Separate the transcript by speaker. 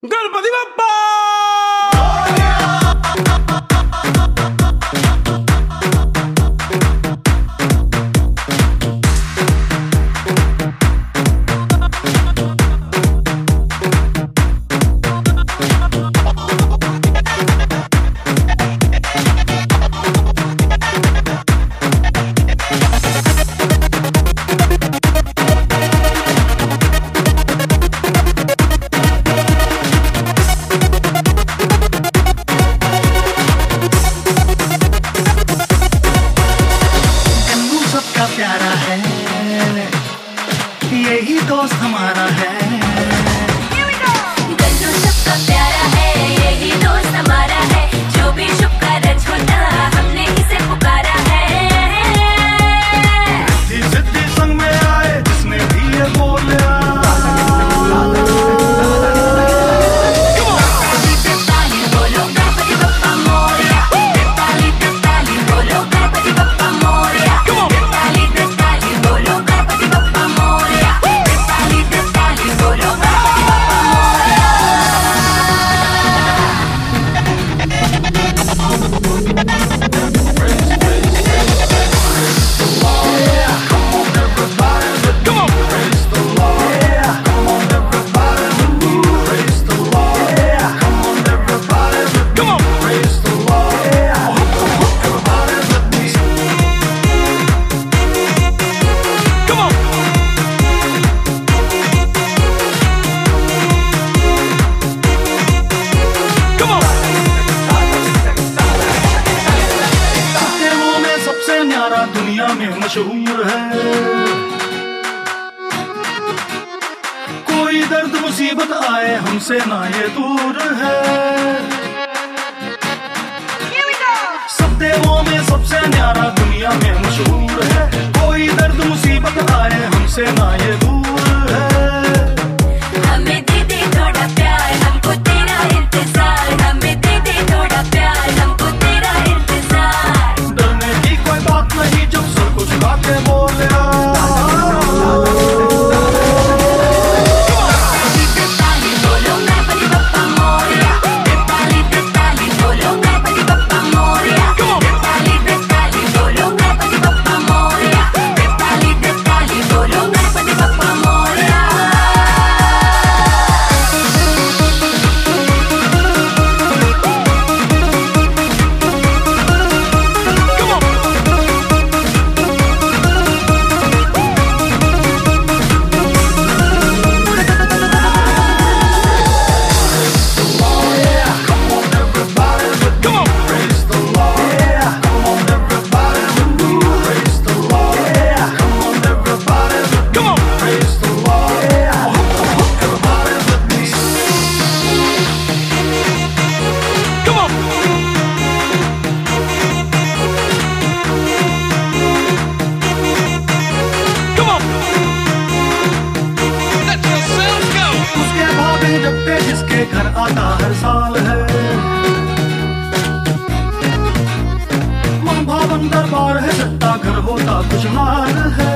Speaker 1: गणपति बप्पा।
Speaker 2: प्यारा है यही दोस्त हमारा है।
Speaker 3: गन्नू सबका प्यारा है यही दोस्त हमारा है। जो भी शुभ कार्य होता हमने इसे पुकारा है।
Speaker 2: रिद्धि सिद्धि संग में आए जिसने भी ये बोला।
Speaker 3: बोलो गणपति बप्पा मोरया। ताली बोलो गणपति बप्पा मोरया। बोलो गणपति बप्पा मोरया। बोलो गणपति बप्पा
Speaker 2: दुनिया में मशहूर है। कोई दर्द मुसीबत आए हमसे ना ये दूर है। सब देवों में सबसे न्यारा दुनिया में मशहूर है। कोई दर्द मुसीबत आए हमसे ना ये दूर है।
Speaker 3: हमें दे दे थोड़ा प्यार हमको तेरा इंतजार। हमें दे दे थोड़ा प्यार हमको तेरा इंतजार।
Speaker 2: डरने की कोई बात नहीं जब सर को झुका के बोले।
Speaker 3: बोलो गणपति बप्पा मोरया। ताली बोलो गणपति बप्पा मोरया। ताली बोलो गणपति बप्पा मोरया। ताली बोलो गणपति बप्पा मोरया।
Speaker 2: उसके भाभी जपते जिसके घर आता हर साल है। मन भावन दरबार है सत्ता घर होता कुछ हाल है।